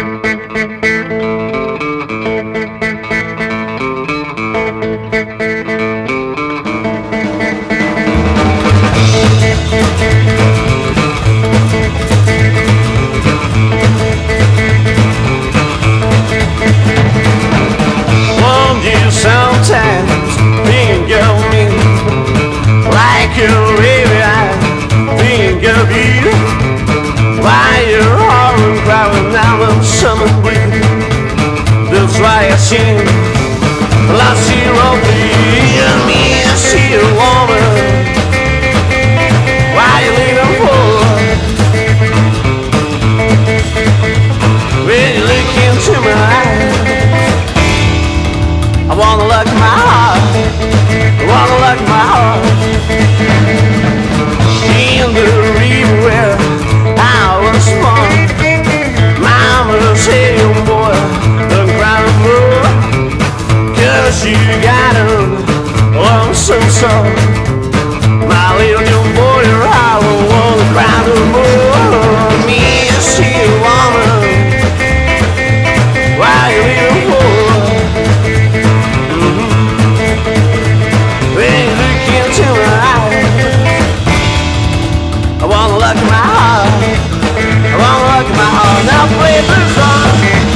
Last year of the year, me and see a woman. Why you leaving for? When you look into my eyes, I wanna look in my heart. I wanna look in my heart. In the river where I was born, Mama said, young boy, don't cry no more. You got a lonesome soul, my little young boy. I don't wanna cry no more. Me and see a woman. Why you leaving for? When you look into my eyes, I wanna look in my heart. I wanna look in my heart. Now play the song.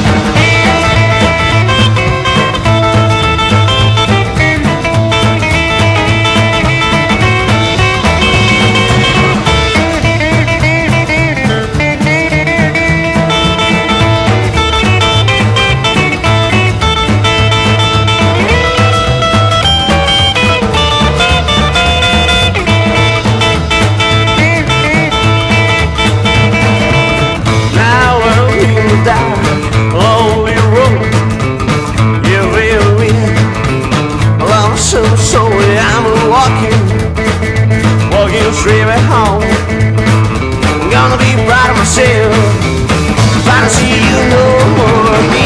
Straight back home. I'm gonna be proud of myself if I don't see you no more.